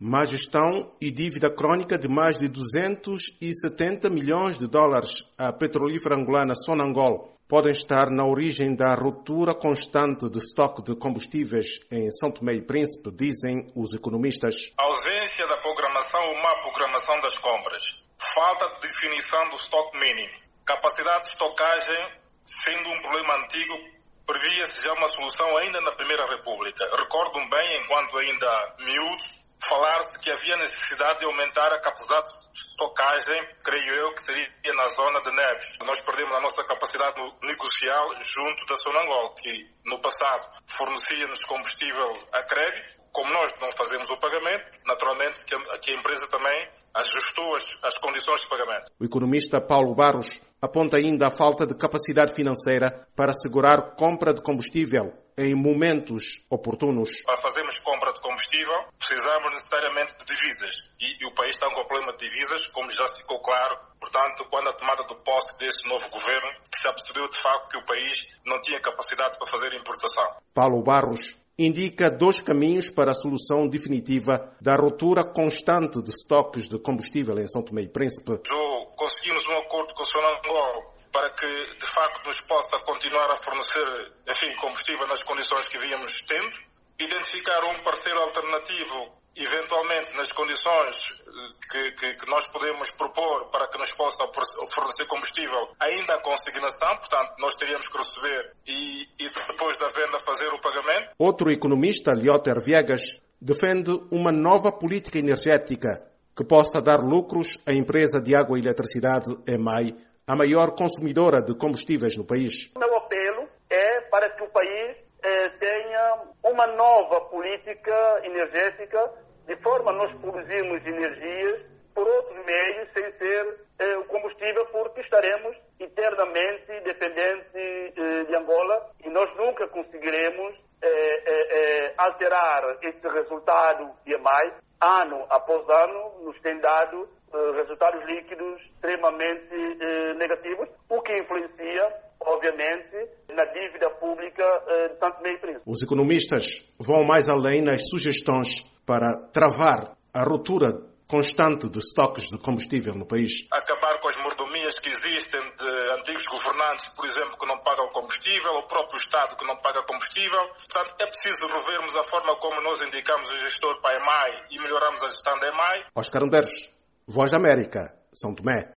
má gestão e dívida crônica de mais de 270 milhões de dólares à petrolífera angolana Sonangol podem estar na origem da ruptura constante de estoque de combustíveis em São Tomé e Príncipe, dizem os economistas. A ausência da programação ou má programação das compras, falta de definição do estoque mínimo, capacidade de estocagem sendo um problema antigo, previa-se já uma solução ainda na Primeira República. Recordo-me bem, enquanto ainda miúdo, falar-se que havia necessidade de aumentar a capacidade de estocagem, creio eu, que seria na zona de Neves. Nós perdemos a nossa capacidade negocial junto da Sonangol, que no passado fornecia-nos combustível a crédito. Como nós não fazemos o pagamento, naturalmente que a empresa também ajustou as condições de pagamento. O economista Paulo Barros aponta ainda a falta de capacidade financeira para assegurar compra de combustível em momentos oportunos. Para fazermos compra de combustível, precisamos necessariamente de divisas. E o país está com um problema de divisas, como já ficou claro. Portanto, quando a tomada de posse desse novo governo, se apercebeu de facto que o país não tinha capacidade para fazer importação. Paulo Barros indica 2 caminhos para a solução definitiva da ruptura constante de estoques de combustível em São Tomé e Príncipe. Conseguimos um acordo com o Sonangol para que, de facto, nos possa continuar a fornecer, combustível nas condições que víamos tendo, identificar um parceiro alternativo, eventualmente nas condições que nós podemos propor para que nos possa fornecer combustível ainda a consignação, portanto, nós teríamos que receber e depois da venda fazer o pagamento. Outro economista, Lioter Viegas, defende uma nova política energética que possa dar lucros à empresa de água e eletricidade EMAI, a maior consumidora de combustíveis no país. O meu apelo é para que o país tenha uma nova política energética, de forma a nós produzirmos energias por outros meios, sem ser o combustível, porque estaremos eternamente dependentes de Angola e nós nunca conseguiremos alterar esse resultado de EMAI. Ano após ano, nos tem dado resultados líquidos extremamente negativos, o que influencia, obviamente, na dívida pública de São Tomé e Príncipe. Os economistas vão mais além nas sugestões para travar a ruptura constante de estoques de combustível no país. Acabar com as mordomias que existem de antigos governantes, por exemplo, que não pagam combustível, o próprio Estado que não paga combustível. Portanto, é preciso revermos a forma como nós indicamos o gestor para a EMAI e melhoramos a gestão da EMAI. Oscar Anderes, Voz da América, São Tomé.